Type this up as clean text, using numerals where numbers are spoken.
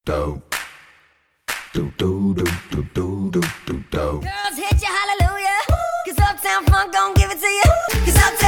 do do do do do do do do do. Girls hit you, hallelujah. 'Cause Uptown Funk gon' give it to you. 'Cause Uptown